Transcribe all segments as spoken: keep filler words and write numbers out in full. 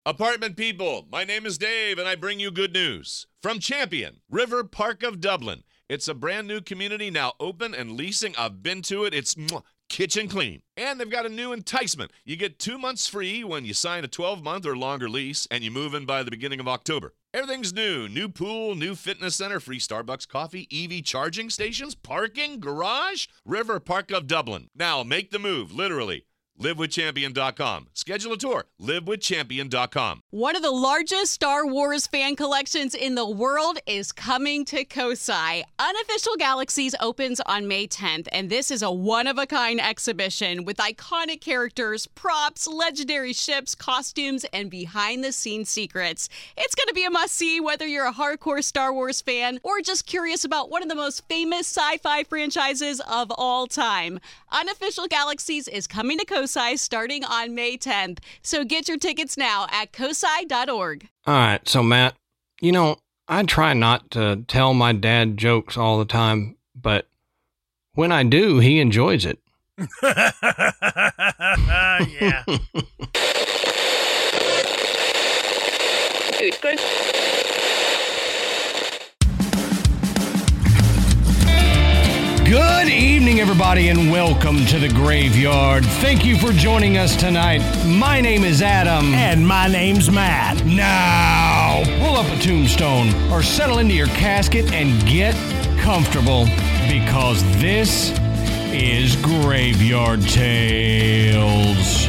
Apartment people, my name is Dave, and I bring you good news. From Champion, River Park of Dublin. It's a brand new community now open and leasing. I've been to it. It's mwah, kitchen clean. And they've got a new enticement. You get two months free when you sign a twelve-month or longer lease, and you move in by the beginning of October. Everything's new. New pool, new fitness center, free Starbucks coffee, E V charging stations, parking, garage. River Park of Dublin. Now make the move, literally. live with champion dot com. Schedule a tour. live with champion dot com. One of the largest Star Wars fan collections in the world is coming to Kosai. Unofficial Galaxies opens on May tenth, and this is a one-of-a-kind exhibition with iconic characters, props, legendary ships, costumes, and behind-the-scenes secrets. It's going to be a must-see whether you're a hardcore Star Wars fan or just curious about one of the most famous sci-fi franchises of all time. Unofficial Galaxies is coming to Kosai starting on May tenth, so get your tickets now at kosai dot org. All right, so Matt, you know, I try not to tell my dad jokes all the time, but when I do, he enjoys it. Yeah. Good, good. Good evening, everybody, and welcome to the Graveyard. Thank you for joining us tonight. My name is Adam. And my name's Matt. Now, pull up a tombstone or settle into your casket and get comfortable because this is Graveyard Tales.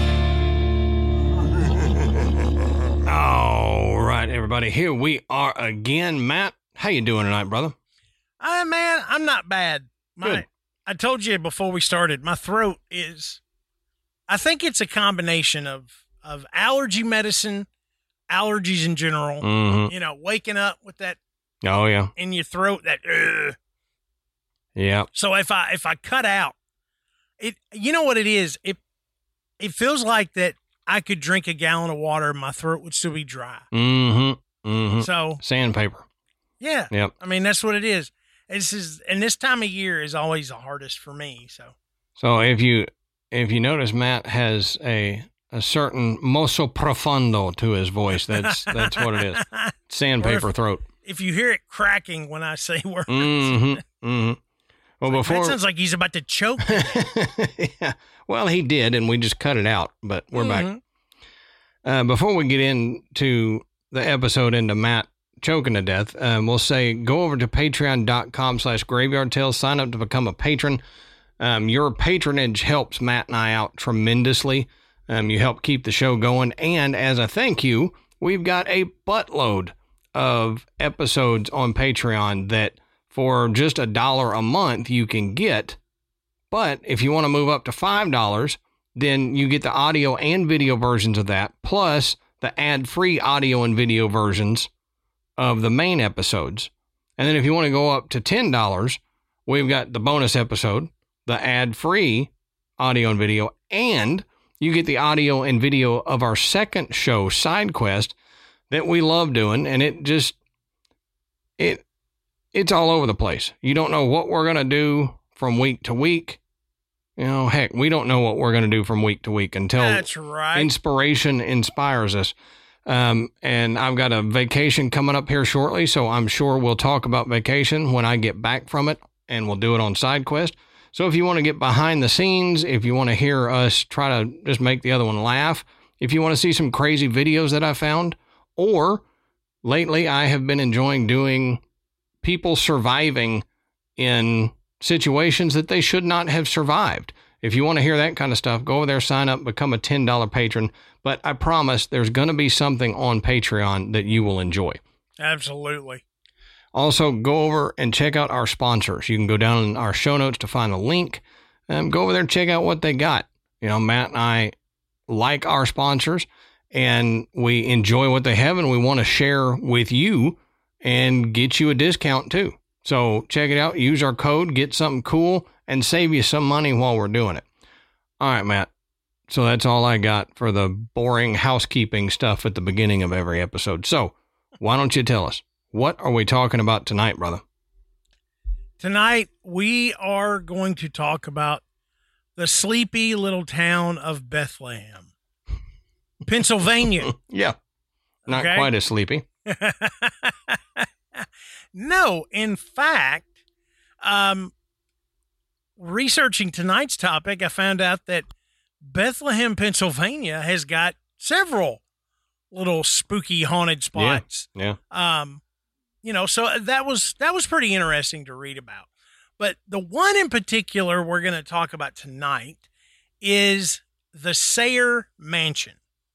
All right, everybody, here we are again. Matt, how you doing tonight, brother? Uh, man, I'm not bad. My, Good. I told you before we started, my throat is, I think it's a combination of, of allergy medicine, allergies in general, Mm-hmm. you know, waking up with that Oh, yeah. in your throat, that, ugh. Yeah. So if I, if I cut out it, you know what it is? It, it feels like that I could drink a gallon of water and my throat would still be dry. Mm-hmm. Mm-hmm. So Sandpaper. yeah, Yep. I mean, that's what it is. This is, and this time of year is always the hardest for me. So, So if you if you notice, Matt has a a certain mosso profundo to his voice. That's that's what it is. Sandpaper Or if- throat. if you hear it cracking when I say words, Mm-hmm. Mm-hmm. Well, before that sounds like he's about to choke. yeah. Well, he did, and we just cut it out. But we're back. Mhm. Uh, before we get into the episode into Matt choking to death, um, we'll say go over to patreon.com slash graveyard tales, sign up to become a patron. Um, your patronage helps Matt and I out tremendously. Um, you help keep the show going. And as a thank you, we've got a buttload of episodes on Patreon that for just a dollar a month you can get. But if you want to move up to five dollars, then you get the audio and video versions of that, plus the ad-free audio and video versions of the main episodes. And then if you want to go up to ten dollars, we've got the bonus episode, the ad-free audio and video, and you get the audio and video of our second show, Side Quest, that we love doing. And it just, it, it's all over the place. You don't know what we're going to do from week to week. You know, heck, we don't know what we're going to do from week to week until That's right. inspiration inspires us. Um, and I've got a vacation coming up here shortly, so I'm sure we'll talk about vacation when I get back from it, and we'll do it on SideQuest. So if you want to get behind the scenes, if you want to hear us try to just make the other one laugh, if you want to see some crazy videos that I found, or lately I have been enjoying doing people surviving in situations that they should not have survived. If you want to hear that kind of stuff, go over there, sign up, become a ten dollars patron. But I promise there's going to be something on Patreon that you will enjoy. Absolutely. Also, go over and check out our sponsors. You can go down in our show notes to find a link. Um, go over there and check out what they got. You know, Matt and I like our sponsors, and we enjoy what they have, and we want to share with you and get you a discount too. So check it out. Use our code, get something cool, and save you some money while we're doing it. All right, Matt. So that's all I got for the boring housekeeping stuff at the beginning of every episode. So why don't you tell us, what are we talking about tonight, brother? Tonight, we are going to talk about the sleepy little town of Bethlehem, Pennsylvania. Yeah. Not Okay? quite as sleepy. No, in fact, um, researching tonight's topic, I found out that Bethlehem, Pennsylvania has got several little spooky haunted spots. Yeah. Um, you know, so that was that was pretty interesting to read about. But the one in particular we're going to talk about tonight is the Sayre Mansion.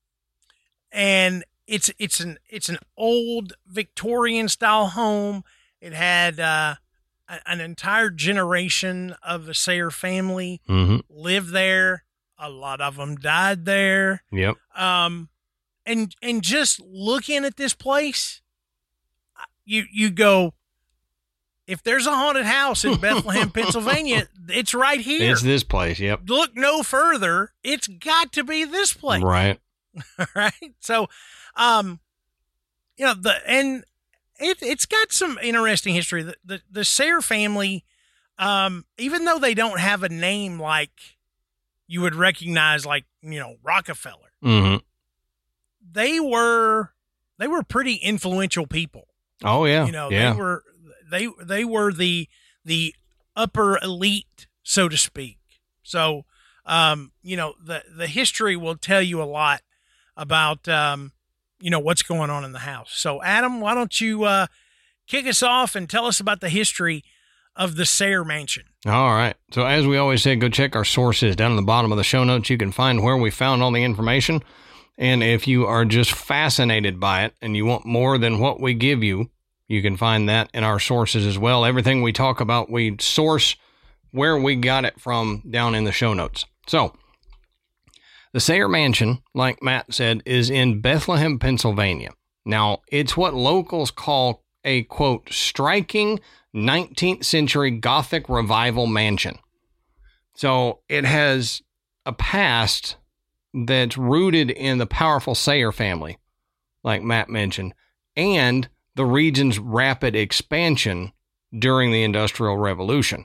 And it's it's an it's an old Victorian style home. It had uh, a- an entire generation of the Sayre family Mm-hmm. lived there. A lot of them died there. Yep. Um, and and just looking at this place, you you go, if there's a haunted house in Bethlehem, Pennsylvania, it's right here. It's this place. Yep. Look no further. It's got to be this place. Right. Right. So, um, you know, the, and it, it's got some interesting history. The, the, the Sayre family, um, even though they don't have a name like you would recognize, like, you know, Rockefeller, Mm-hmm. they were, they were pretty influential people. Oh, yeah. You know, yeah. they were, they, they were the, the upper elite, so to speak. So, um, you know, the, the history will tell you a lot about, um, you know, what's going on in the house. So, Adam, why don't you uh, kick us off and tell us about the history of the Sayre Mansion? All right. So as we always say, go check our sources down in the bottom of the show notes. You can find where we found all the information. And if you are just fascinated by it and you want more than what we give you, you can find that in our sources as well. Everything we talk about, we source where we got it from down in the show notes. So the Sayre Mansion, like Matt said, is in Bethlehem, Pennsylvania. Now, it's what locals call a, quote, striking nineteenth century Gothic revival mansion. So it has a past that's rooted in the powerful Sayre family, like Matt mentioned, and the region's rapid expansion during the Industrial Revolution.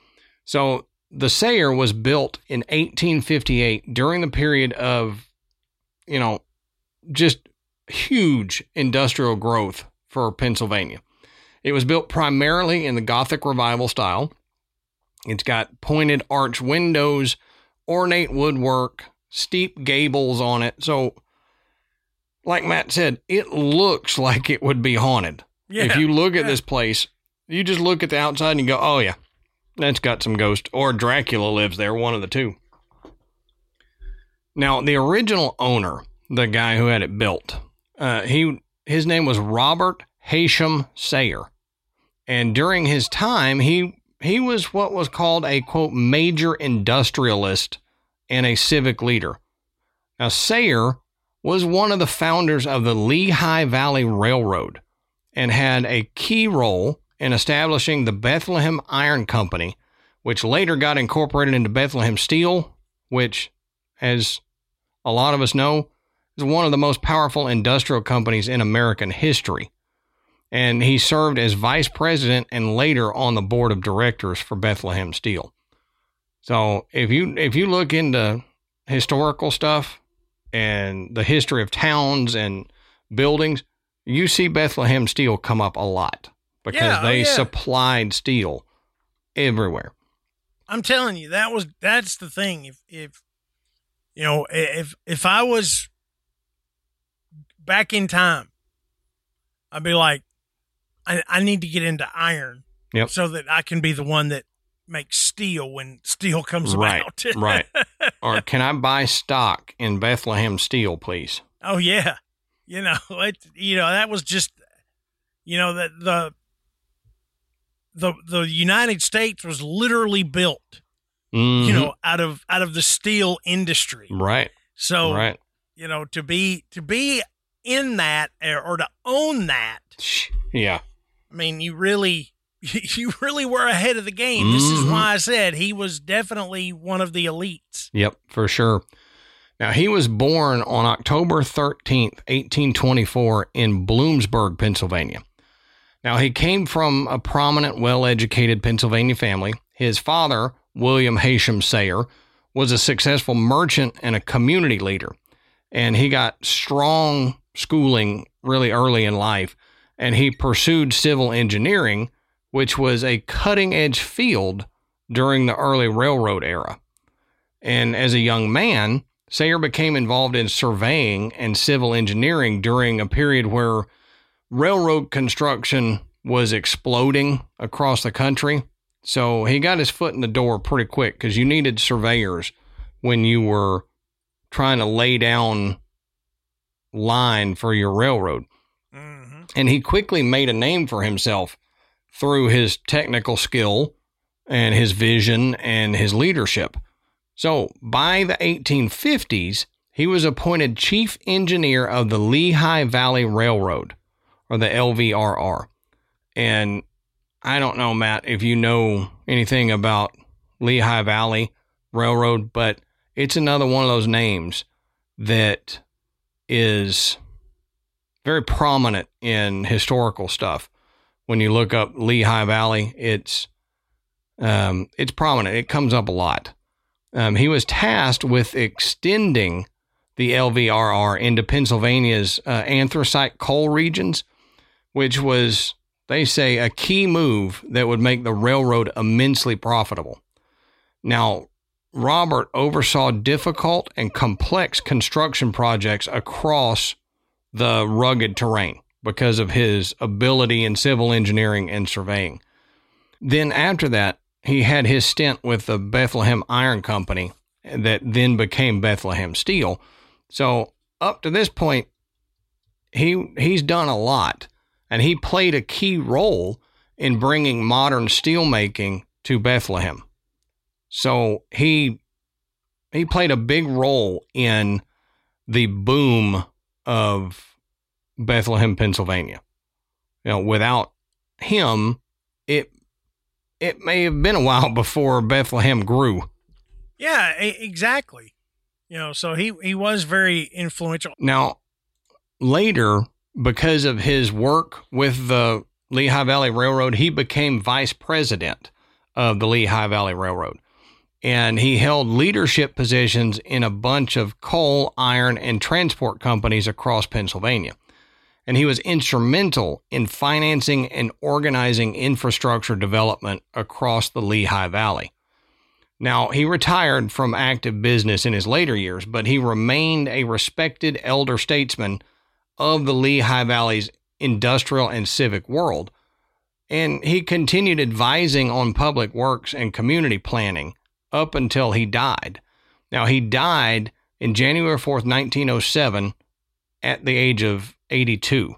So the Sayre was built in eighteen fifty-eight during the period of, you know, just huge industrial growth for Pennsylvania. It was built primarily in the Gothic Revival style. It's got pointed arch windows, ornate woodwork, steep gables on it. So, like Matt said, it looks like it would be haunted. Yeah. If you look at Yeah. this place, you just look at the outside and you go, oh yeah, that's got some ghost. Or Dracula lives there, one of the two. Now, the original owner, the guy who had it built, uh, he his name was Robert Haysham Sayre. And during his time, he he was what was called a, quote, major industrialist and a civic leader. Now, Sayre was one of the founders of the Lehigh Valley Railroad and had a key role in establishing the Bethlehem Iron Company, which later got incorporated into Bethlehem Steel, which, as a lot of us know, is one of the most powerful industrial companies in American history. And he served as vice president and later on the board of directors for Bethlehem Steel. So if you if you look into historical stuff and the history of towns and buildings, you see Bethlehem Steel come up a lot because Yeah, oh, they yeah. supplied steel everywhere. I'm telling you, that was that's the thing. If if you know, if if I was back in time, I'd be like, I, I need to get into iron, Yep. so that I can be the one that makes steel when steel comes Right, about. right. Or can I buy stock in Bethlehem Steel, please? Oh yeah, you know it. You know that was just, you know that the the the United States was literally built, Mhm. you know, out of out of the steel industry. Right, So right. you know, to be to be in that or, or to own that, Yeah. I mean, you really you really were ahead of the game. This is Mhm. why I said he was definitely one of the elites. Yep, for sure. Now, he was born on October thirteenth, eighteen twenty-four in Bloomsburg, Pennsylvania. Now, he came from a prominent, well-educated Pennsylvania family. His father, William Haysham Sayre, was a successful merchant and a community leader. And he got strong schooling really early in life, and he pursued civil engineering, which was a cutting-edge field during the early railroad era. And as a young man, Sayre became involved in surveying and civil engineering during a period where railroad construction was exploding across the country. So he got his foot in the door pretty quick because you needed surveyors when you were trying to lay down line for your railroad. Mm-hmm. And he quickly made a name for himself through his technical skill and his vision and his leadership. So by the eighteen fifties, he was appointed chief engineer of the Lehigh Valley Railroad, or the L V R R. And I don't know, Matt, if you know anything about Lehigh Valley Railroad, but it's another one of those names that is very prominent in historical stuff. When you look up Lehigh Valley, it's um, it's prominent. It comes up a lot. Um, he was tasked with extending the L V R R into Pennsylvania's uh, anthracite coal regions, which was, they say, a key move that would make the railroad immensely profitable. Now, Robert oversaw difficult and complex construction projects across the rugged terrain because of his ability in civil engineering and surveying. Then after that, he had his stint with the Bethlehem Iron Company that then became Bethlehem Steel. So up to this point, he he's done a lot, and he played a key role in bringing modern steelmaking to Bethlehem. So he he played a big role in the boom of Bethlehem, Pennsylvania. You know, without him, it it may have been a while before Bethlehem grew. Yeah, exactly. You know, so he, he was very influential. Now, later, because of his work with the Lehigh Valley Railroad, he became vice president of the Lehigh Valley Railroad. And he held leadership positions in a bunch of coal, iron, and transport companies across Pennsylvania. And he was instrumental in financing and organizing infrastructure development across the Lehigh Valley. Now, he retired from active business in his later years, but he remained a respected elder statesman of the Lehigh Valley's industrial and civic world. And he continued advising on public works and community planning up until he died. Now, he died in January fourth, nineteen oh seven, at the age of eighty-two.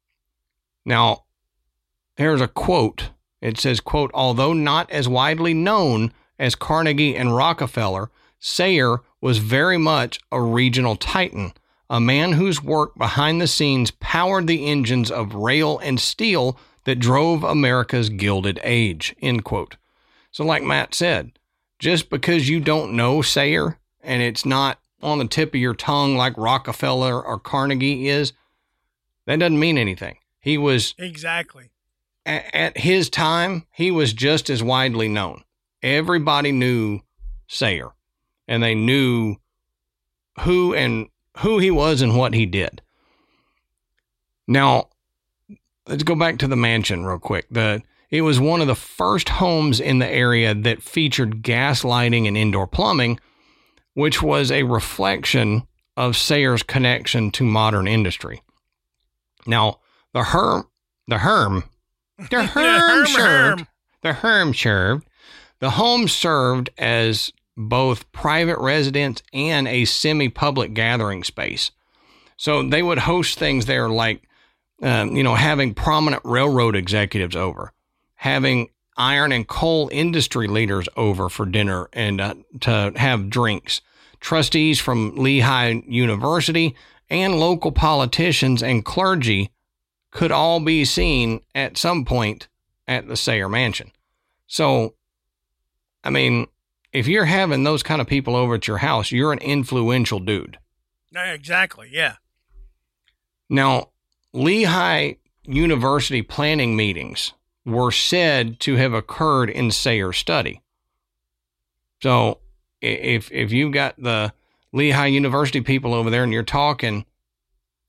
Now, here's a quote. It says, quote, "Although not as widely known as Carnegie and Rockefeller, Sayre was very much a regional titan, a man whose work behind the scenes powered the engines of rail and steel that drove America's Gilded Age," end quote. So like Matt said, just because you don't know Sayre and it's not on the tip of your tongue like Rockefeller or Carnegie is, that doesn't mean anything. He was... Exactly. A- at his time, he was just as widely known. Everybody knew Sayre, and they knew who and who he was and what he did. Now, let's go back to the mansion real quick. The It was one of the first homes in the area that featured gas lighting and indoor plumbing, which was a reflection of Sayre's connection to modern industry. Now, the Herm, the Herm, the Herm served, the Herm served, the home served as both private residence and a semi-public gathering space. So they would host things there like, um, you know, having prominent railroad executives over, having iron and coal industry leaders over for dinner and uh, to have drinks, trustees from Lehigh University and local politicians and clergy could all be seen at some point at the Sayre Mansion. So, I mean, if you're having those kind of people over at your house, you're an influential dude. Exactly, yeah. Now, Lehigh University planning meetings were said to have occurred in Sayre's study. So, if if you've got the Lehigh University people over there and you're talking,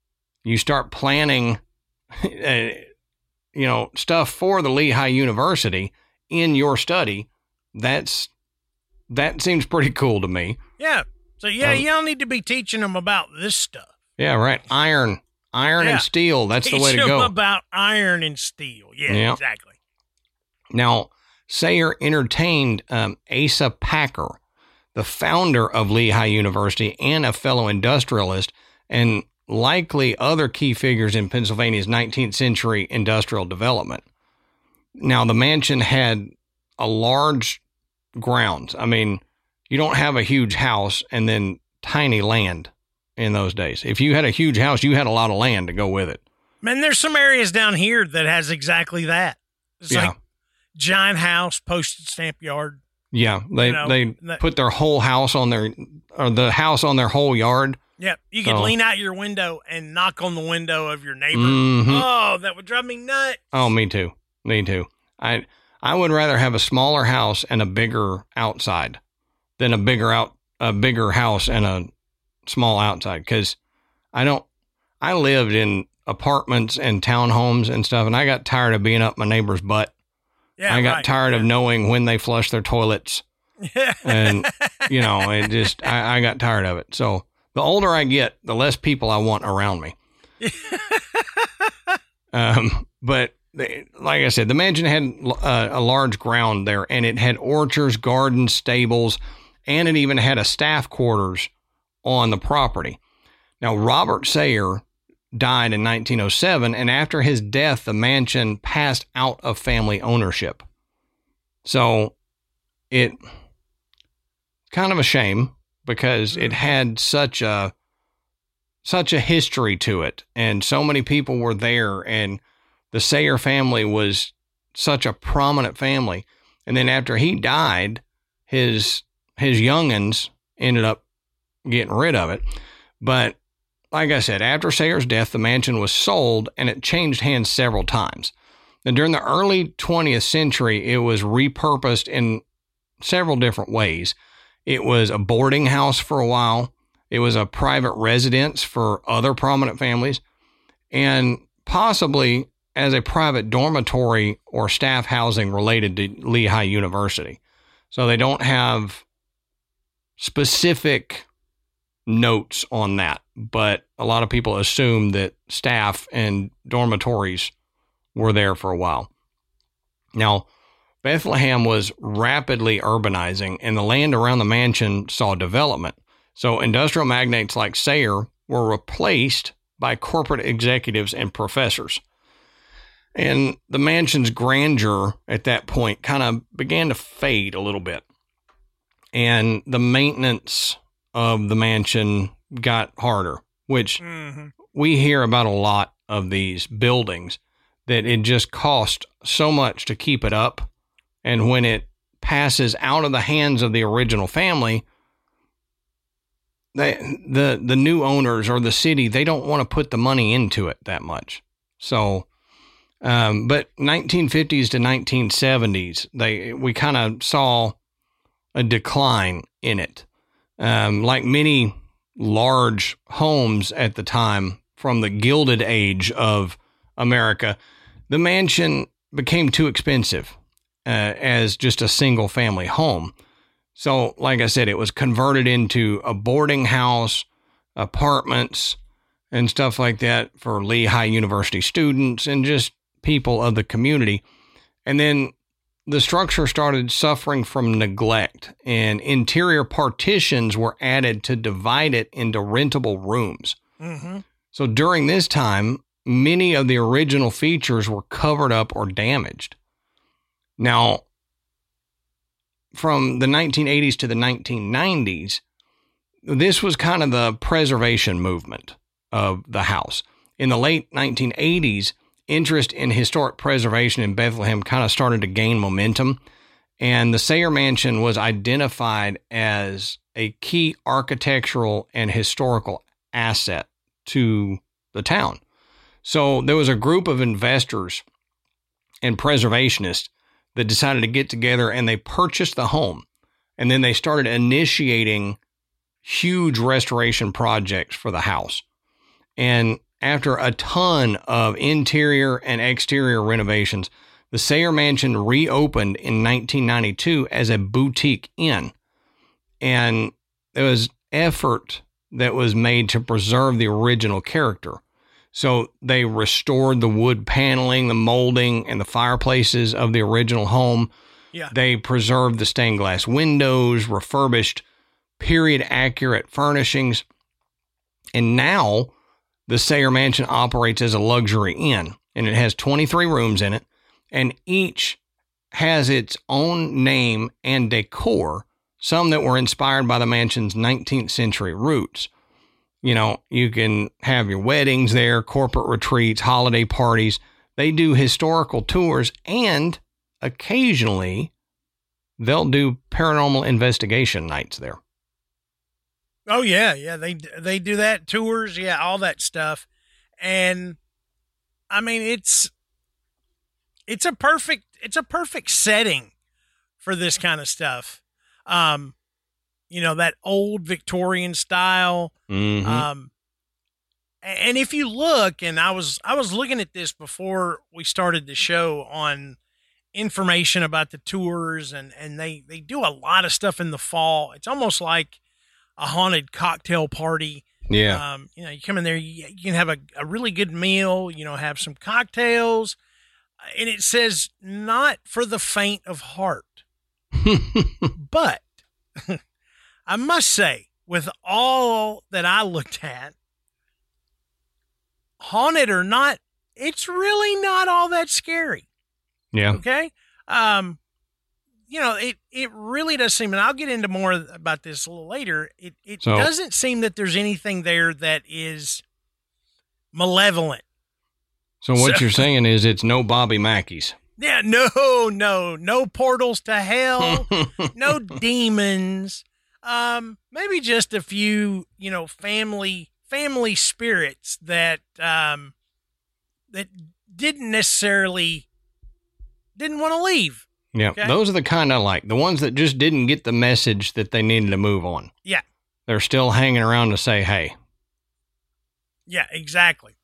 you start planning, uh, you know, stuff for the Lehigh University in your study. That's, that seems pretty cool to me. Yeah. So, yeah, Um, you don't need to be teaching them about this stuff. Yeah, right. Iron, iron Yeah. and steel. That's Teach the way to them go. about iron and steel. Yeah, Yeah. exactly. Now, Sayre entertained um, Asa Packer, the founder of Lehigh University and a fellow industrialist, and likely other key figures in Pennsylvania's nineteenth century industrial development. Now, the mansion had a large grounds. I mean, you don't have a huge house and then tiny land in those days. If you had a huge house, you had a lot of land to go with it. Man, there's some areas down here that has exactly that. It's Yeah. like giant house, postage stamp yard. Yeah, they You know, they that- put their whole house on their, or the house on their whole yard. Yeah, you could So- lean out your window and knock on the window of your neighbor. Mhm. Oh, that would drive me nuts. Oh, me too. Me too. I I would rather have a smaller house and a bigger outside than a bigger out a bigger house and a small outside, because I don't. I lived in apartments and townhomes and stuff, and I got tired of being up my neighbor's butt. Yeah, I got right, tired yeah. of knowing when they flush their toilets, and you know, it just I, I got tired of it. So the older I get, the less people I want around me. um, but they, like I said, the mansion had uh, a large ground there, and it had orchards, gardens, stables, and it even had a staff quarters on the property. Now, Robert Sayre died in nineteen oh seven, and after his death, the mansion passed out of family ownership. So it kind of a shame, because it had such a such a history to it, and so many people were there, and the Sayre family was such a prominent family. And then after he died, his his youngins ended up getting rid of it. But like I said, after Sayre's death, the mansion was sold, and it changed hands several times. And during the early twentieth century, it was repurposed in several different ways. It was a boarding house for a while. It was a private residence for other prominent families, and possibly as a private dormitory or staff housing related to Lehigh University. So they don't have specific notes on that, but a lot of people assume that staff and dormitories were there for a while. Now, Bethlehem was rapidly urbanizing, and the land around the mansion saw development. So industrial magnates like Sayre were replaced by corporate executives and professors. And the mansion's grandeur at that point kind of began to fade a little bit. And the maintenance of the mansion got harder, which Mm-hmm. we hear about a lot of these buildings, that it just cost so much to keep it up. And when it passes out of the hands of the original family, they, the the new owners or the city, they don't want to put the money into it that much. So, um, but nineteen fifties to nineteen seventies, they we kind of saw a decline in it. Um, like many large homes at the time from the Gilded Age of America, the mansion became too expensive uh, as just a single family home. So, like I said, it was converted into a boarding house, apartments, and stuff like that for Lehigh University students and just people of the community. And then the structure started suffering from neglect, and interior partitions were added to divide it into rentable rooms. Mm-hmm. So during this time, many of the original features were covered up or damaged. Now, from the nineteen eighties to the nineteen nineties, this was kind of the preservation movement of the house. In the late nineteen eighties, interest in historic preservation in Bethlehem kind of started to gain momentum, and the Sayre Mansion was identified as a key architectural and historical asset to the town. So there was a group of investors and preservationists that decided to get together, and they purchased the home, and then they started initiating huge restoration projects for the house. And after a ton of interior and exterior renovations, the Sayre Mansion reopened in nineteen ninety-two as a boutique inn. And there was effort that was made to preserve the original character. So they restored the wood paneling, the molding, and the fireplaces of the original home. Yeah. They preserved the stained glass windows, refurbished period-accurate furnishings. And now the Sayre Mansion operates as a luxury inn, and it has twenty-three rooms in it, and each has its own name and decor, some that were inspired by the mansion's nineteenth century roots. You know, you can have your weddings there, corporate retreats, holiday parties. They do historical tours, and occasionally they'll do paranormal investigation nights there. Oh yeah, yeah, they they do that, tours, yeah, all that stuff. And I mean, it's it's a perfect it's a perfect setting for this kind of stuff. Um you know, that old Victorian style. Mm-hmm. Um, and if you look, and I was, I was looking at this before we started the show on information about the tours, and, and they, they do a lot of stuff in the fall. It's almost like a haunted cocktail party. Yeah. Um, you know, you come in there, you, you can have a, a really good meal, you know, have some cocktails, and it says not for the faint of heart, but I must say, with all that I looked at, haunted or not, it's really not all that scary. Yeah. Okay. Um, you know, it, it really does seem, and I'll get into more about this a little later. It, it So- doesn't seem that there's anything there that is malevolent. So what So- you're saying is it's no Bobby Mackey's. Yeah. No, no, no portals to hell, no demons. Um, maybe just a few, you know, family, family spirits that, um, that didn't necessarily, didn't want to leave. Yeah. Okay. Those are the kind I like. The ones that just didn't get the message that they needed to move on. Yeah. They're still hanging around to say, hey. Yeah, exactly.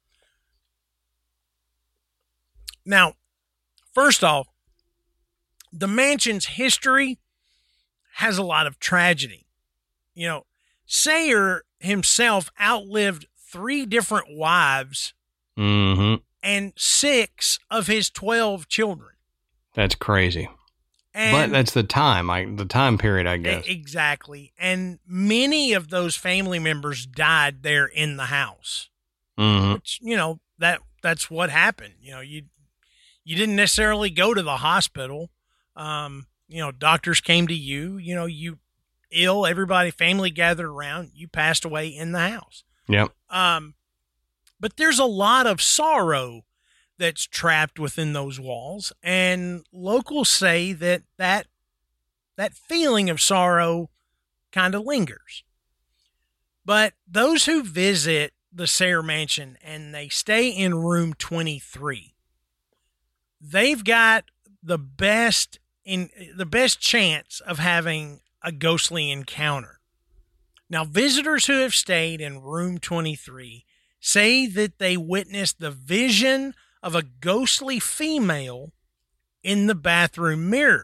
Now, first off, the mansion's history has a lot of tragedy. You know, Sayre himself outlived three different wives Mm-hmm. and six of his twelve children. That's crazy. And But that's the time, I, the time period, I guess. E- Exactly. And many of those family members died there in the house. Mm-hmm. Which, you know, that that's what happened. You know, you you didn't necessarily go to the hospital. Um, you know, doctors came to you, you know, you ill, everybody, family gathered around, you passed away in the house. Yep. Um, but there's a lot of sorrow that's trapped within those walls, and locals say that that, that feeling of sorrow kind of lingers. But those who visit the Sayre Mansion and they stay in room twenty-three, they've got the best in the best chance of having a ghostly encounter. Now, visitors who have stayed in room twenty-three say that they witnessed the vision of a ghostly female in the bathroom mirror.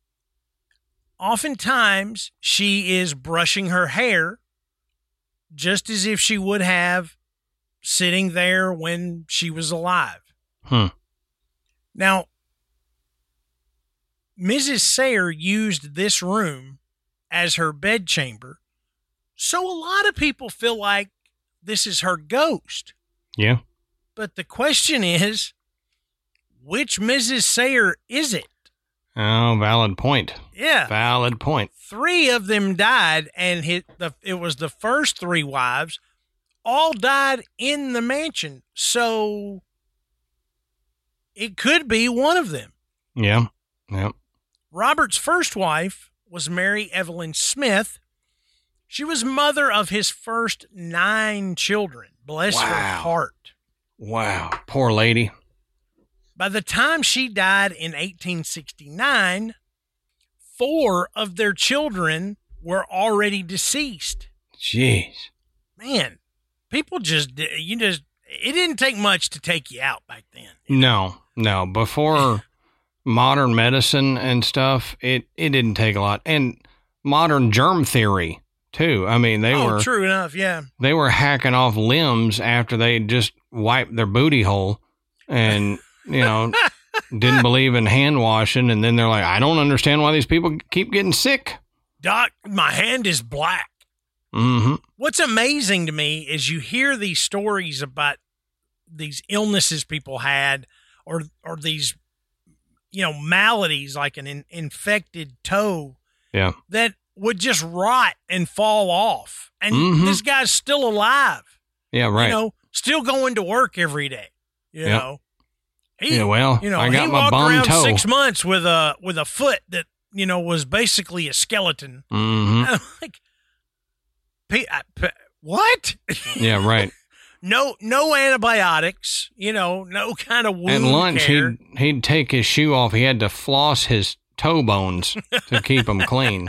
Oftentimes, she is brushing her hair just as if she would have sitting there when she was alive. Hmm. Now, Missus Sayre used this room as her bedchamber, so a lot of people feel like this is her ghost. Yeah. But the question is, which Missus Sayre is it? Oh, valid point. Yeah. Valid point. Three of them died, and hit the, it was the first three wives, all died in the mansion. So it could be one of them. Yeah. Yeah. Robert's first wife was Mary Evelyn Smith. She was mother of his first nine children. Bless her Wow. heart. Wow. Poor lady. By the time she died in eighteen sixty-nine, four of their children were already deceased. Jeez. Man, people just, you just, it didn't take much to take you out back then. No, no. Before modern medicine and stuff, it, it didn't take a lot. And modern germ theory, too. I mean, they oh, were true enough, yeah. They were hacking off limbs after they just wiped their booty hole and, you know, didn't believe in hand washing. And then they're like, I don't understand why these people keep getting sick. Doc, my hand is black. Mm-hmm. What's amazing to me is you hear these stories about these illnesses people had or or these, you know, maladies like an in, infected toe Yeah. that would just rot and fall off. And Mhm. this guy's still alive, Yeah, right. you know, still going to work every day, you Yep. know. He, yeah, well, you know, I got he my walked bum around toe. six months with a with a foot that, you know, was basically a skeleton. Mm-hmm. I'm like, P- I- P- what? Yeah, right. no, no antibiotics. You know, no kind of wound At lunch, care. he'd, he'd take his shoe off. He had to floss his toe bones to keep them clean.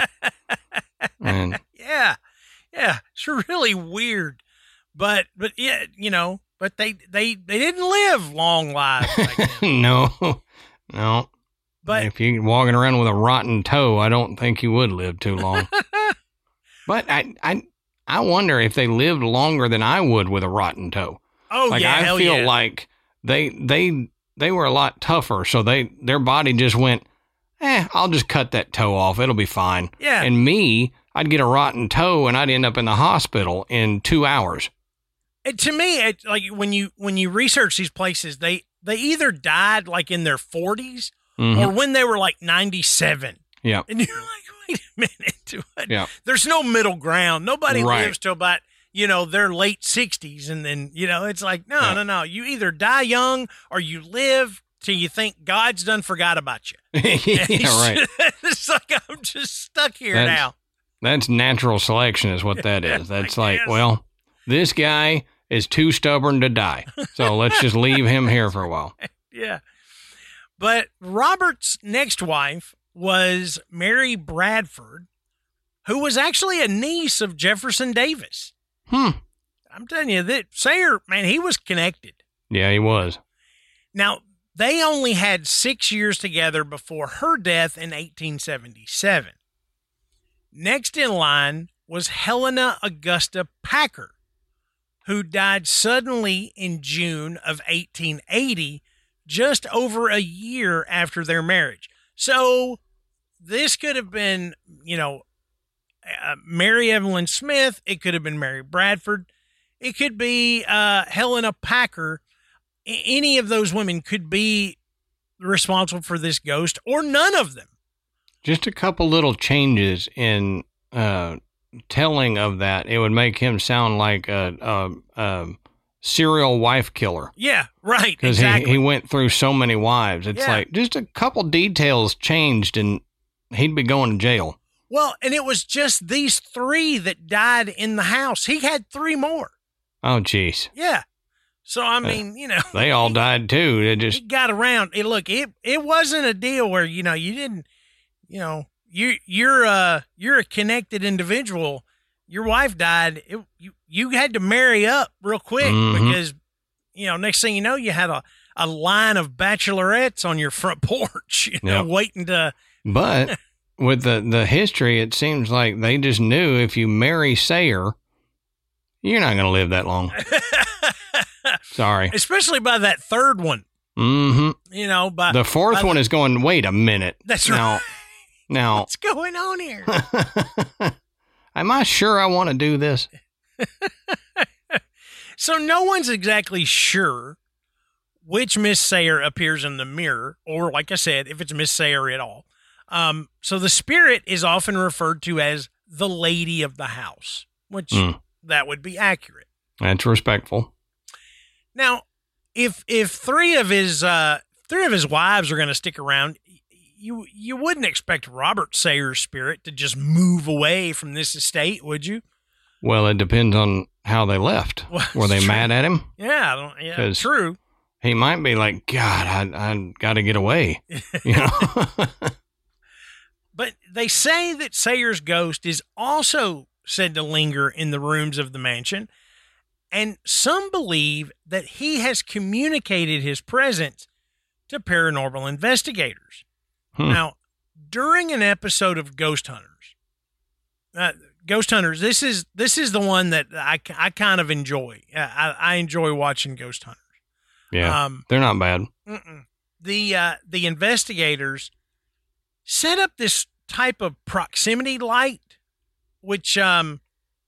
And Yeah, yeah, it's really weird, but but yeah, you know, but they they they didn't live long lives. Like then. no, no. But If you're walking around with a rotten toe, I don't think you would live too long. But I, I, I wonder if they lived longer than I would with a rotten toe. oh Like yeah, I hell feel yeah. like they, they, they were a lot tougher. So they, their body just went, eh, I'll just cut that toe off. It'll be fine. yeah. And me, I'd get a rotten toe and I'd end up in the hospital in two hours. And to me, it, like when you when you research these places, they they either died like in their forties Mhm. or when they were like ninety-seven. Yeah. And you're like, wait a minute, what? Yeah. There's no middle ground. Nobody Right. lives till about, you know, their late sixties. And then, you know, it's like, no, Yeah. no, no. You either die young or you live till you think God's done forgot about you. yeah, right. It's like, I'm just stuck here That's- now. That's natural selection is what that is. That's I like, guess. well, this guy is too stubborn to die. So let's just leave him here for a while. Yeah. But Robert's next wife was Mary Bradford, who was actually a niece of Jefferson Davis. Hmm. I'm telling you that Sayre, man, he was connected. Yeah, he was. Now, they only had six years together before her death in eighteen seventy-seven. Next in line was Helena Augusta Packer, who died suddenly in June of eighteen eighty, just over a year after their marriage. So this could have been, you know, uh, Mary Evelyn Smith. It could have been Mary Bradford. It could be uh, Helena Packer. A- Any of those women could be responsible for this ghost, or none of them. Just a couple little changes in uh, telling of that. It would make him sound like a, a, a serial wife killer. Yeah, right. Because Exactly. he, he went through so many wives. It's Yeah. like just a couple details changed and he'd be going to jail. Well, and it was just these three that died in the house. He had three more. Oh, jeez. Yeah. So, I mean, you know. They all died too. They He just, got around. It, look, it it wasn't a deal where, you know, you didn't, you know, you, you're, uh, you're a connected individual. Your wife died. It, you, you had to marry up real quick Mhm. because, you know, next thing you know, you had a, a line of bachelorettes on your front porch, you know, Yep. waiting to. but with the, the history, it seems like they just knew if you marry Sayre, you're not going to live that long. Sorry. Especially by that third one, Mm-hmm. you know, by The fourth by the- one is going, wait a minute. That's Now, right. now, What's going on here? am I sure I want to do this? So no one's exactly sure which Miss Sayre appears in the mirror, or like I said, if it's Miss Sayre at all. Um, so the spirit is often referred to as the lady of the house, which Mm. that would be accurate. That's respectful. Now, if if three of his uh, three of his wives are going to stick around, you you wouldn't expect Robert Sayre's spirit to just move away from this estate, would you? Well, it depends on how they left. Well, Were they it's mad at him? Yeah, I don't, yeah, 'Cause- true. He might be like, God, I I got to get away. You know. But they say that Sayre's ghost is also said to linger in the rooms of the mansion. And some believe that he has communicated his presence to paranormal investigators. Hmm. Now, during an episode of Ghost Hunters, uh, Ghost Hunters, this is this is the one that I, I kind of enjoy. I, I enjoy watching Ghost Hunters. Yeah, Um, they're not bad. Mm-mm. The uh, the investigators set up this type of proximity light, which um,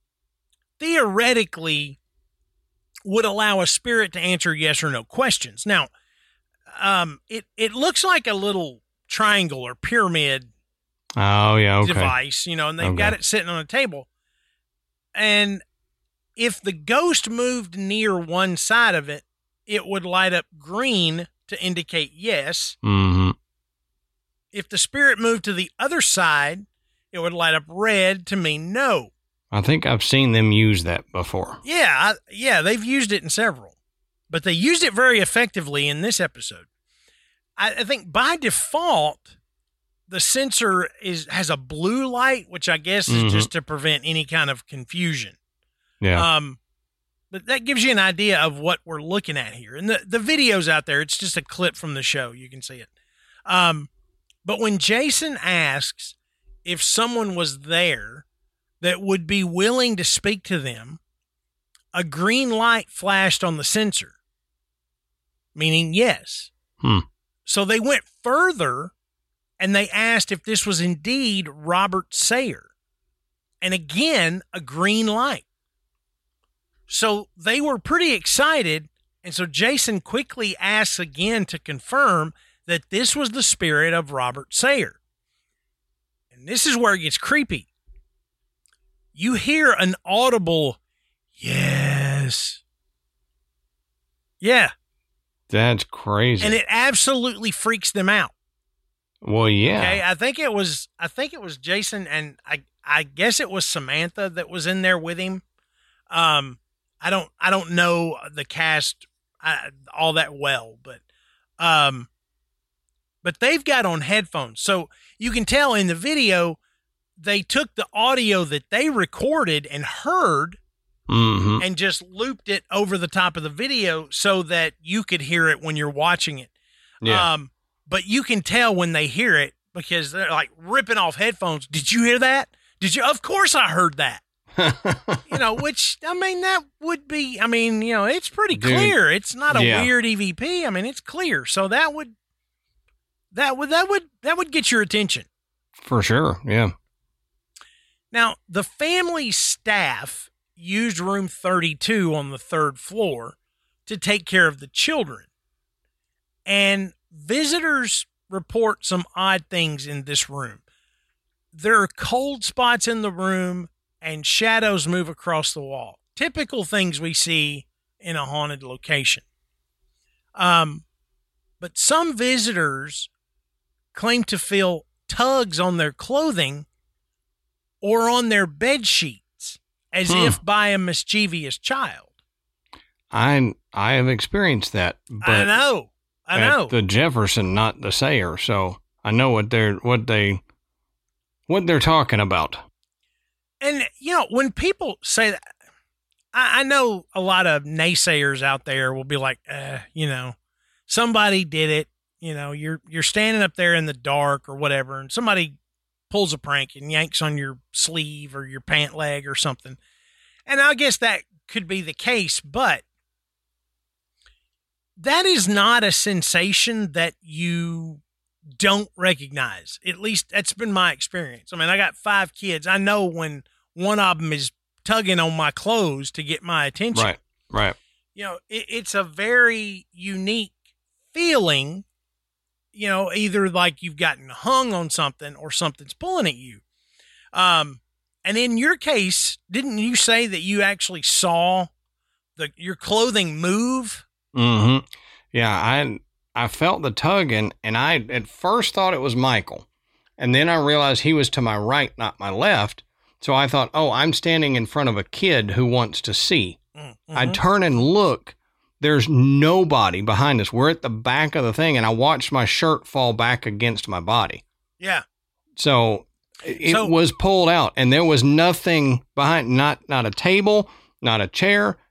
theoretically would allow a spirit to answer yes or no questions. Now, um, it it looks like a little triangle or pyramid Oh, yeah, okay. device, you know, and they've Okay. got it sitting on a table. And if the ghost moved near one side of it, it would light up green to indicate yes. Mm-hmm. If the spirit moved to the other side, it would light up red to mean no. I think I've seen them use that before. Yeah, I, yeah, they've used it in several, but they used it very effectively in this episode. I, I think by default, the sensor is has a blue light, which I guess is Mhm. just to prevent any kind of confusion. Yeah. Um, but that gives you an idea of what we're looking at here. And the, the video's out there. It's just a clip from the show. You can see it. Um, but when Jason asks if someone was there that would be willing to speak to them, a green light flashed on the sensor, meaning yes. Hmm. So they went further and they asked if this was indeed Robert Sayer. And again, a green light. So they were pretty excited. And so Jason quickly asks again to confirm that this was the spirit of Robert Sayer. And this is where it gets creepy. You hear an audible, yes. Yeah. That's crazy. And it absolutely freaks them out. well, yeah. Okay. I think it was, I think it was Jason and I, I guess it was Samantha that was in there with him. Um, I don't, I don't know the cast uh, all that well, but, um, but they've got on headphones. So you can tell in the video, they took the audio that they recorded and heard Mm-hmm. and just looped it over the top of the video so that you could hear it when you're watching it. Yeah. Um, but you can tell when they hear it because they're like ripping off headphones. Did you hear that? Did you? Of course I heard that. You know, which, I mean, that would be, I mean, you know, it's pretty Dude, clear. It's not a yeah. weird E V P. I mean, it's clear. So that would, that would, that would, that would get your attention. For sure. Yeah. Now, the family staff used room thirty-two on the third floor to take care of the children. And visitors report some odd things in this room. There are cold spots in the room and shadows move across the wall. Typical things we see in a haunted location. Um, but some visitors claim to feel tugs on their clothing or on their bed sheets, as Hmm. if by a mischievous child. I I have experienced that, but I know. I at know. the Jefferson, not the Sayer, so I know what they're what they what they're talking about. And, you know, when people say that, I, I know a lot of naysayers out there will be like, uh, you know, somebody did it. You know, you're you're standing up there in the dark or whatever, and somebody pulls a prank and yanks on your sleeve or your pant leg or something. And I guess that could be the case, but that is not a sensation that you don't recognize. At least that's been my experience. I mean, I got five kids. I know when one of them is tugging on my clothes to get my attention. Right. Right. You know, it, it's a very unique feeling. You know, either like you've gotten hung on something or something's pulling at you. Um, and in your case, didn't you say that you actually saw the your clothing move? Mm-hmm. Yeah, I I felt the tugging, and I at first thought it was Michael, and then I realized he was to my right, not my left. So I thought, oh, I'm standing in front of a kid who wants to see. Mm-hmm. I turn and look. There's nobody behind us. We're at the back of the thing, and I watched my shirt fall back against my body. Yeah. So it So- was pulled out, and there was nothing behind, not not a table, not a chair,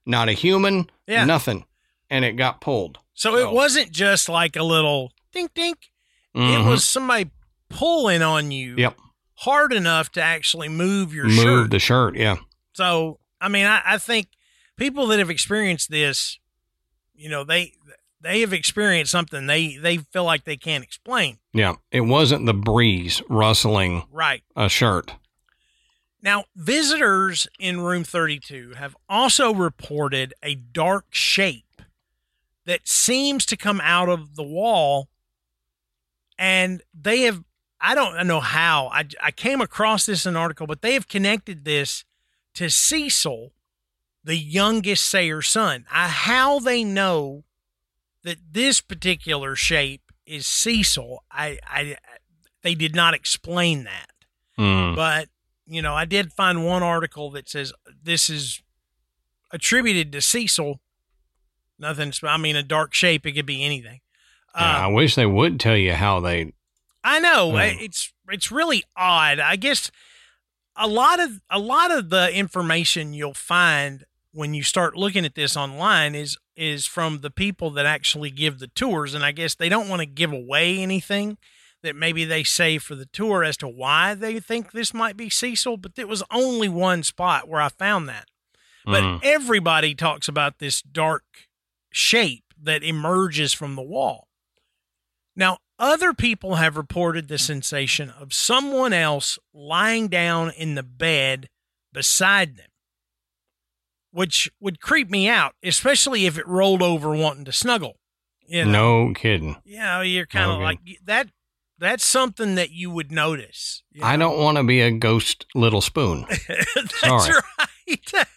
not a human, Yeah. nothing. And it got pulled. So, So- it wasn't just like a little dink dink. Mhm. It was somebody pulling on you Yep. hard enough to actually move your Move shirt. the shirt. Yeah. So, I mean, I, I think people that have experienced this, you know, they they have experienced something they, they feel like they can't explain. Yeah. It wasn't the breeze rustling Right. a shirt. Now, visitors in room thirty-two have also reported a dark shape that seems to come out of the wall, and they have, I don't know how, I, I came across this in an article, but they have connected this to Cecil, the youngest Sayer's son. I, how they know that this particular shape is Cecil, I, I, they did not explain that. Mm. But, you know, I did find one article that says this is attributed to Cecil. Nothing, I mean, a dark shape, it could be anything. Yeah, I Um, wish they would tell you how they. I know Hmm. it's it's really odd. I guess a lot of a lot of the information you'll find when you start looking at this online is is from the people that actually give the tours, and I guess they don't want to give away anything that maybe they say for the tour as to why they think this might be Cecil. But there was only one spot where I found that. But Mm. everybody talks about this dark shape that emerges from the wall. Now, other people have reported the sensation of someone else lying down in the bed beside them, which would creep me out, especially if it rolled over wanting to snuggle. You know, No kidding. you know, you're kind of Okay. like that. That's something that you would notice. you I know? don't want to be a ghost little spoon. That's Sorry. right.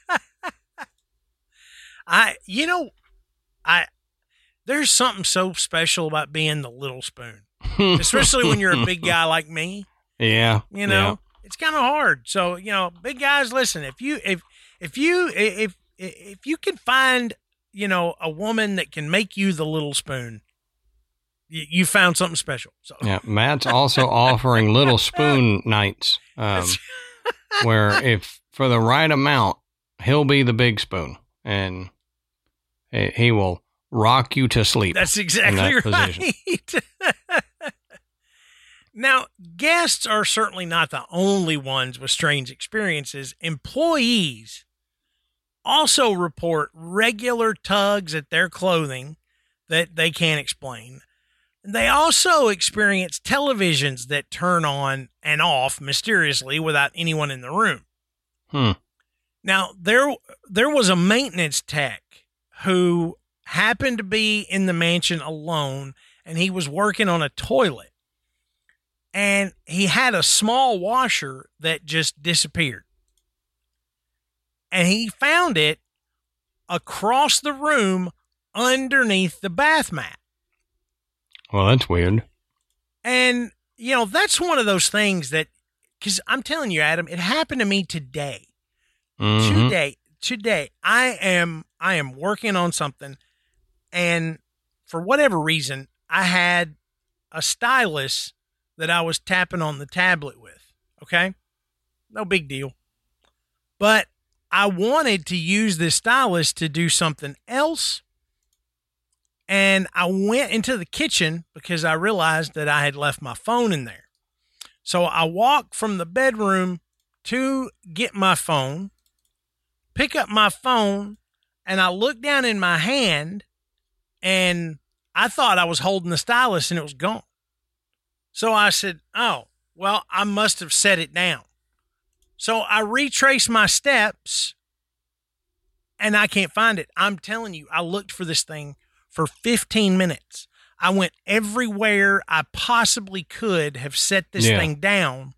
I, you know, I, there's something so special about being the little spoon, especially when you're a big guy like me. Yeah. You know, it's kind of hard. So, you know, big guys, listen, if you, if, if you, if, if you can find, you know, a woman that can make you the little spoon, you, you found something special. So, Yeah. Yeah. Matt's also offering little spoon nights, um, where if for the right amount, he'll be the big spoon and he he will rock you to sleep. that's exactly that position. right. Now, guests are certainly not the only ones with strange experiences. Employees also report regular tugs at their clothing that they can't explain. They also experience televisions that turn on and off mysteriously without anyone in the room. Hmm. Now, there there was a maintenance tech who happened to be in the mansion alone, and he was working on a toilet. And he had a small washer that just disappeared. And he found it across the room underneath the bath mat. Well, that's weird. And, you know, that's one of those things that, because I'm telling you, Adam, it happened to me today. Mhm. Today, today, I am, I am working on something. And for whatever reason, I had a stylus that I was tapping on the tablet with. Okay. No big deal. But I wanted to use this stylus to do something else. And I went into the kitchen because I realized that I had left my phone in there. So I walked from the bedroom to get my phone, pick up my phone, and I looked down in my hand, and I thought I was holding the stylus and it was gone. So I said, oh, well, I must have set it down. So I retraced my steps, and I can't find it. I'm telling you, I looked for this thing for fifteen minutes. I went everywhere I possibly could have set this Yeah. thing down,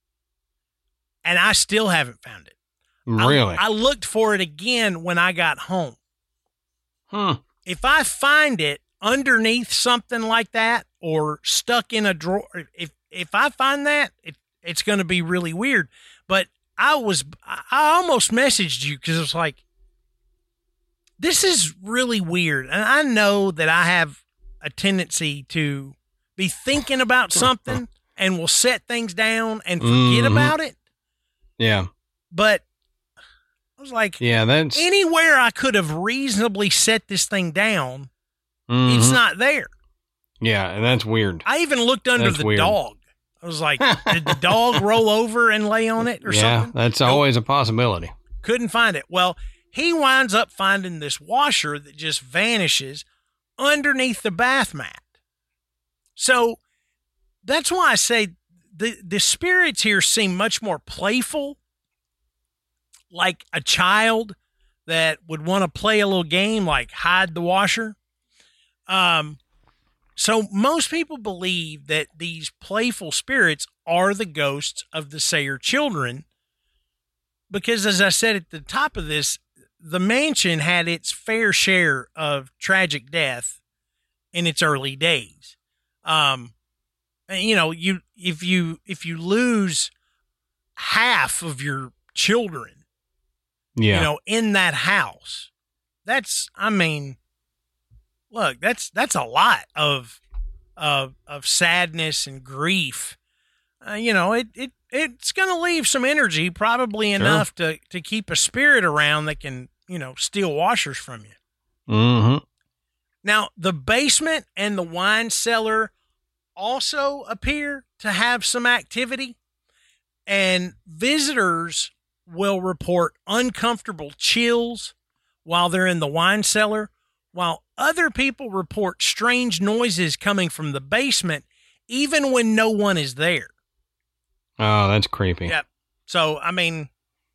and I still haven't found it. I- Really? I, looked for it again when I got home. Hmm. If I find it underneath something like that or stuck in a drawer, if if I find that, it, it's going to be really weird. But I was, I almost messaged you because it was like, this is really weird. And I know that I have a tendency to be thinking about something and will set things down and forget Mhm. about it. Yeah. But I was like, yeah, that's anywhere I could have reasonably set this thing down, mhm. it's not there. Yeah, that's weird. I even looked under That's the weird. dog. I was like, did the dog roll over and lay on it or yeah, something? that's Nope. always a possibility. Couldn't find it. Well, he winds up finding this washer that just vanishes underneath the bath mat. So that's why I say the, the spirits here seem much more playful, like a child that would want to play a little game like hide the washer. Um, so most people believe that these playful spirits are the ghosts of the Sayer children because, as I said at the top of this, the mansion had its fair share of tragic death in its early days. Um, and, you know, you if you if you lose half of your children, Yeah. you know, in that house, that's, I mean, look, that's that's a lot of of of sadness and grief. Uh, you know, it it it's going to leave some energy, probably Sure. enough to to keep a spirit around that can, you know, steal washers from you. Mm-hmm. Now, the basement and the wine cellar also appear to have some activity, and visitors will report uncomfortable chills while they're in the wine cellar, while other people report strange noises coming from the basement, even when no one is there. Oh, that's creepy. Yep. So, I mean,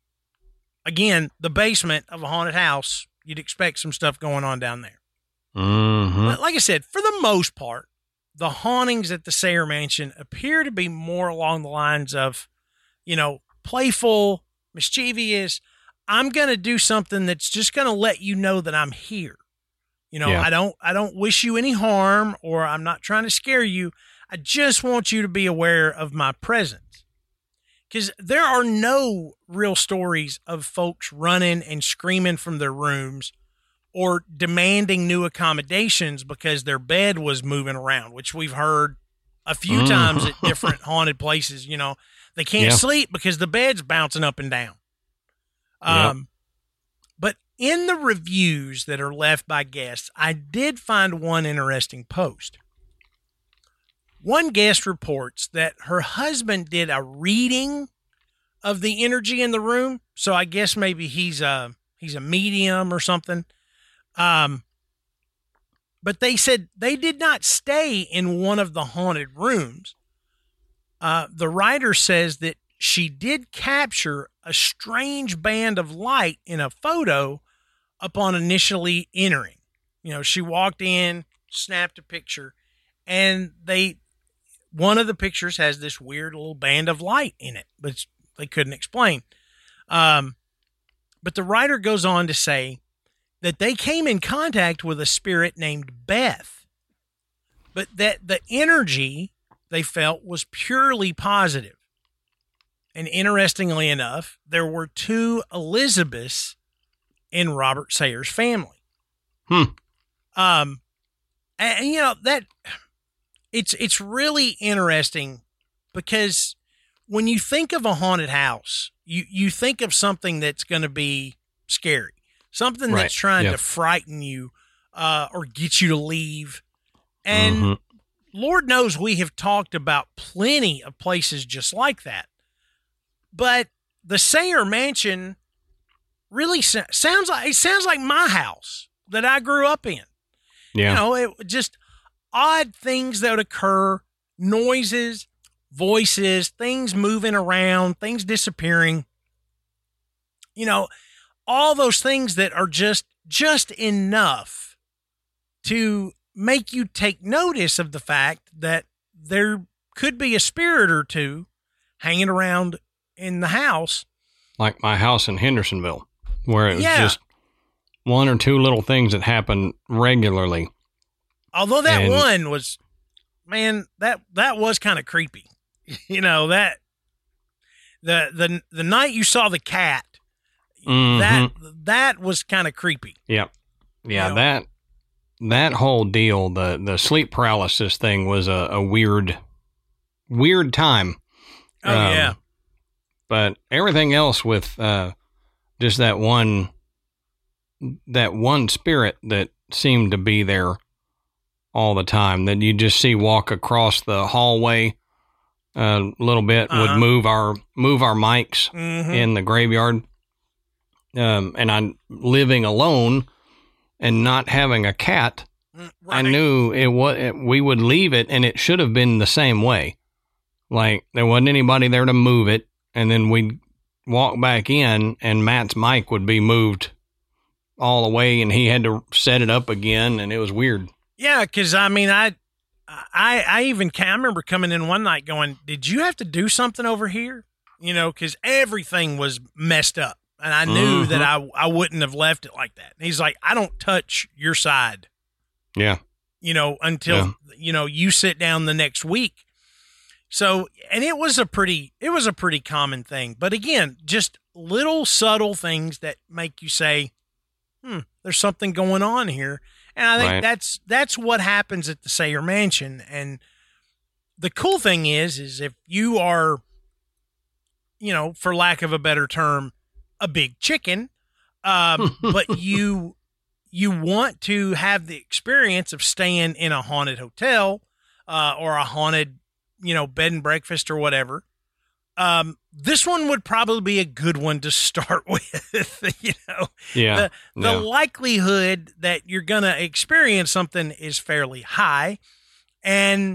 again, the basement of a haunted house, you'd expect some stuff going on down there. Mm-hmm. But like I said, for the most part, the hauntings at the Sayer Mansion appear to be more along the lines of, you know, playful, mischievous. I'm going to do something that's just going to let you know that I'm here. You know, Yeah. I don't, I don't wish you any harm, or I'm not trying to scare you. I just want you to be aware of my presence. Because there are no real stories of folks running and screaming from their rooms or demanding new accommodations because their bed was moving around, which we've heard a few Mm. times at different haunted places. You know, they can't Yeah. sleep because the bed's bouncing up and down. Yep. Um, but in the reviews that are left by guests, I did find one interesting post. One guest reports that her husband did a reading of the energy in the room. So I guess maybe he's a, he's a medium or something. Um, but they said they did not stay in one of the haunted rooms. Uh, the writer says that she did capture a strange band of light in a photo upon initially entering. You know, she walked in, snapped a picture, and they, one of the pictures has this weird little band of light in it, which they couldn't explain. Um, but the writer goes on to say that they came in contact with a spirit named Beth, but that the energy they felt was purely positive. And interestingly enough, there were two Elizabeths in Robert Sayer's family. Hmm. Um, and, and, you know, that it's, it's really interesting because when you think of a haunted house, you, you think of something that's going to be scary, something Right. that's trying Yeah. to frighten you, uh, or get you to leave. And Mhm. Lord knows we have talked about plenty of places just like that. But the Sayer Mansion really sa- sounds like, it sounds like my house that I grew up in. Yeah. You know, it just odd things that would occur, noises, voices, things moving around, things disappearing. You know, all those things that are just just enough to make you take notice of the fact that there could be a spirit or two hanging around in the house. Like my house in Hendersonville, where it was Yeah. just one or two little things that happen regularly. Although that And- one was, man, that that was kind of creepy. You know, that the the the night you saw the cat, Mhm. that that was kind of creepy. Yep. Yeah, You know? that that whole deal, the the sleep paralysis thing was a, a weird weird time. Oh Um, yeah. But everything else with uh just that one, that one spirit that seemed to be there all the time that you just see walk across the hallway a little bit, uh-huh. would move our, move our mics mm-hmm. in the graveyard. Um, and I'm living alone and not having a cat. Right. I knew it was, it, we would leave it and it should have been the same way. Like there wasn't anybody there to move it. And then we'd walk back in and Matt's mic would be moved all the way and he had to set it up again. And it was weird. Yeah. Cause I mean, I, I, I even can I remember coming in one night going, did you have to do something over here? You know, cause everything was messed up and I knew mm-hmm. that I, I wouldn't have left it like that. And he's like, I don't touch your side. Yeah. You know, until, yeah. you know, you sit down the next week. So, and it was a pretty, it was a pretty common thing, but again, just little subtle things that make you say, hmm, there's something going on here. And I think right. that's, that's what happens at the Sayer Mansion. And the cool thing is, is if you are, you know, for lack of a better term, a big chicken, um, but you, you want to have the experience of staying in a haunted hotel, uh, or a haunted, you know, bed and breakfast or whatever. Um, this one would probably be a good one to start with, you know, yeah, the, the yeah. likelihood that you're going to experience something is fairly high, and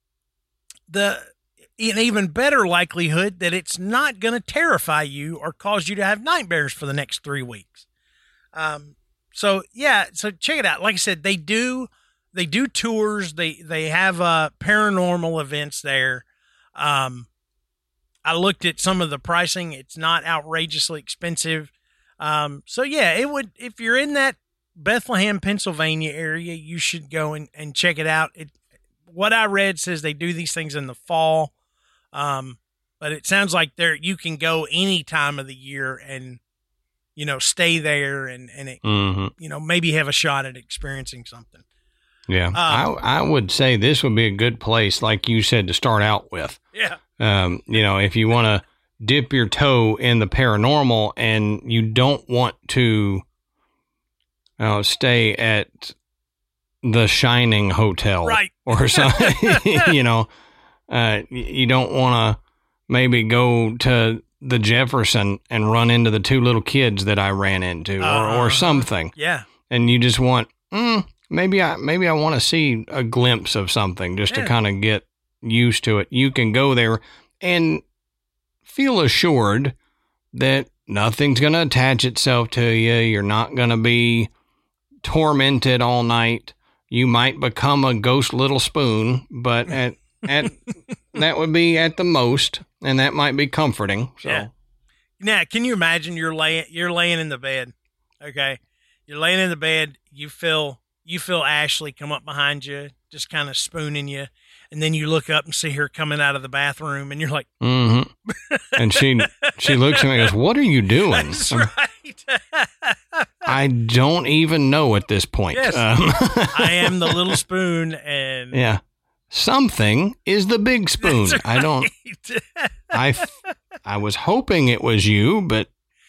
the, an even better likelihood that it's not going to terrify you or cause you to have nightmares for the next three weeks. Um, so yeah, so check it out. Like I said, they do, they do tours. They, they have, uh, paranormal events there. Um, I looked at some of the pricing. It's not outrageously expensive. Um, so yeah, it would, if you're in that Bethlehem, Pennsylvania area, you should go and, and check it out. It, what I read says they do these things in the fall. Um, but it sounds like there, you can go any time of the year and, you know, stay there and, and it, mm-hmm. you know, maybe have a shot at experiencing something. Yeah. Um, I, I would say this would be a good place, like you said, to start out with. Yeah. Um, you know, if you want to dip your toe in the paranormal and you don't want to uh, stay at the Shining Hotel, right. or something, you know, uh, you don't want to maybe go to the Jefferson and run into the two little kids that I ran into, uh, or, or something. Yeah. And you just want, mm, maybe I, maybe I want to see a glimpse of something just yeah. to kind of get used to it. You can go there and feel assured that nothing's going to attach itself to you. You're not going to be tormented all night. You might become a ghost little spoon, but at, at, that would be at the most, and that might be comforting. So. Yeah. Now, can you imagine you're laying, you're laying in the bed. Okay. You're laying in the bed. You feel, you feel Ashley come up behind you, just kind of spooning you. And then you look up and see her coming out of the bathroom, and you're like, mm-hmm. And she she looks at me and goes, "What are you doing?" That's right. I don't even know at this point. Yes. Um, I am the little spoon, and yeah, something is the big spoon. Right. I don't. I I was hoping it was you, but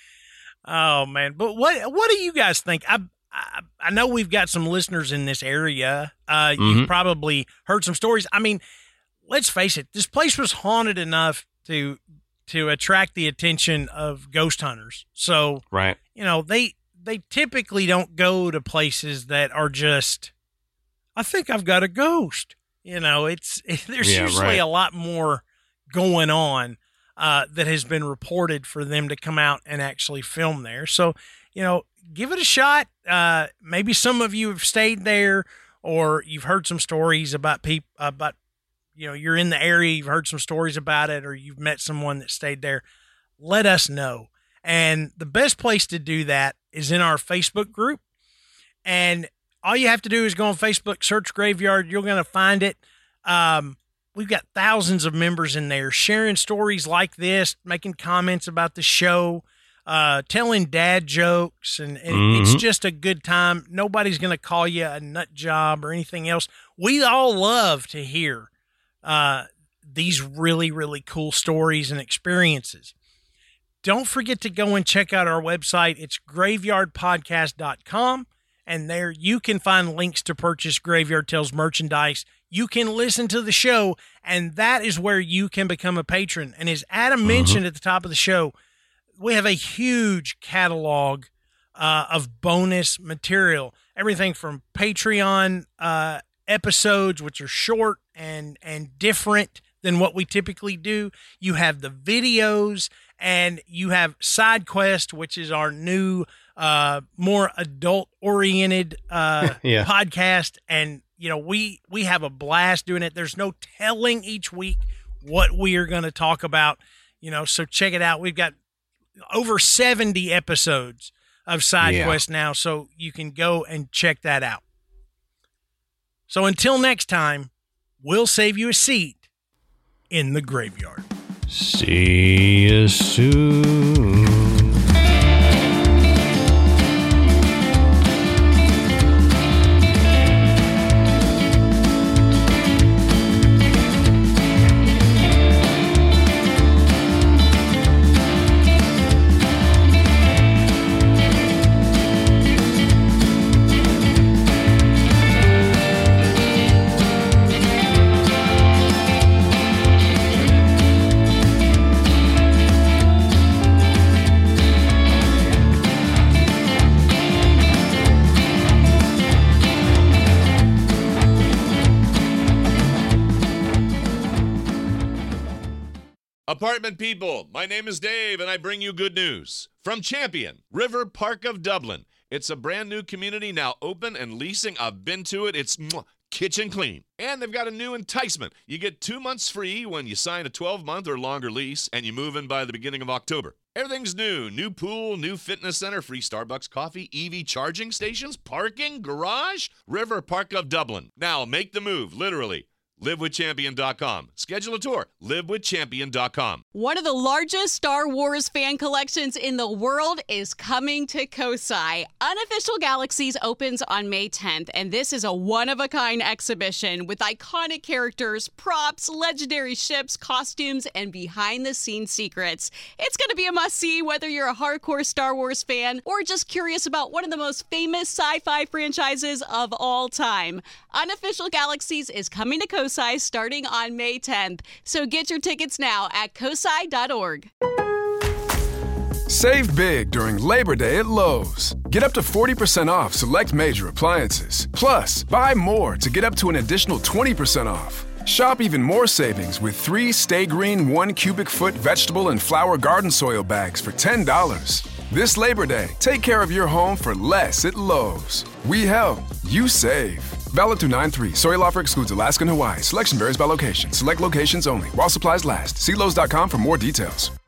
oh man! But what what do you guys think? I. I, I know we've got some listeners in this area. Uh, mm-hmm. You've probably heard some stories. I mean, let's face it, this place was haunted enough to to attract the attention of ghost hunters. So, right. you know, they they typically don't go to places that are just, I think I've got a ghost. You know, it's it, there's yeah, usually right. a lot more going on uh, that has been reported for them to come out and actually film there. So, you know, give it a shot. Uh, maybe some of you have stayed there, or you've heard some stories about people, about, you know, you're in the area, you've heard some stories about it, or you've met someone that stayed there. Let us know. And the best place to do that is in our Facebook group. And all you have to do is go on Facebook, search Graveyard. You're going to find it. Um, we've got thousands of members in there sharing stories like this, making comments about the show, uh, telling dad jokes, and, and mm-hmm. it's just a good time. Nobody's going to call you a nut job or anything else. We all love to hear, uh, these really, really cool stories and experiences. don't forget to go and check out our website. It's graveyard podcast dot com, and there you can find links to purchase Graveyard Tales merchandise. You can listen to the show, and that is where you can become a patron. And as Adam mm-hmm. mentioned at the top of the show, we have a huge catalog uh, of bonus material, everything from Patreon uh, episodes, which are short and and different than what we typically do. You have the videos, and you have Side Quest, which is our new, uh, more adult-oriented uh, yeah. podcast. And, you know, we, we have a blast doing it. There's no telling each week what we are going to talk about, you know, so check it out. We've got over seventy episodes of Side yeah. Quest now, so you can go and check that out. So until next time, we'll save you a seat in the graveyard. See you soon. Apartment people, my name is Dave, and I bring you good news. From Champion, River Park of Dublin. It's a brand new community now open and leasing. I've been to it. It's mwah, kitchen clean. And they've got a new enticement. You get two months free when you sign a twelve-month or longer lease, and you move in by the beginning of October. Everything's new. New pool, new fitness center, free Starbucks coffee, E V charging stations, parking, garage. River Park of Dublin. Now make the move, literally. live with champion dot com. Schedule a tour. live with champion dot com. One of the largest Star Wars fan collections in the world is coming to Kosai. Unofficial Galaxies opens on May tenth, and this is a one-of-a-kind exhibition with iconic characters, props, legendary ships, costumes, and behind-the-scenes secrets. It's going to be a must-see whether you're a hardcore Star Wars fan or just curious about one of the most famous sci-fi franchises of all time. Unofficial Galaxies is coming to Kosai starting on May tenth. So get your tickets now at kosai dot org. Save big during Labor Day at Lowe's. Get up to forty percent off select major appliances. Plus, buy more to get up to an additional twenty percent off. Shop even more savings with three Stay Green one cubic foot vegetable and flower garden soil bags for ten dollars. This Labor Day, take care of your home for less at Lowe's. We help, you save. Valid through nine three. Soil offer excludes Alaska and Hawaii. Selection varies by location. Select locations only. While supplies last. See Lowe's dot com for more details.